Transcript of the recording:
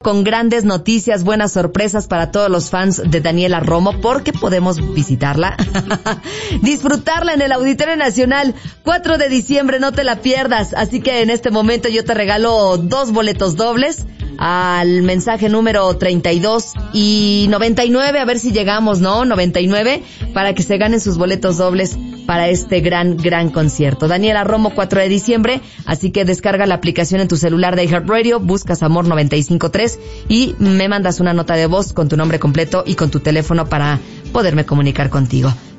con grandes noticias, buenas sorpresas para todos los fans de Daniela Romo, porque podemos visitarla, disfrutarla en el Auditorio Nacional, 4 de diciembre, no te la pierdas. Así que en este momento yo te regalo 2 boletos dobles al mensaje número 32 y 99, a ver si llegamos, ¿no? 99, para que se ganen sus boletos dobles para este gran concierto. Daniela Romo, 4 de diciembre, así que descarga la aplicación en tu celular de iHeartRadio, buscas Amor 95.3 y me mandas una nota de voz con tu nombre completo y con tu teléfono para poderme comunicar contigo.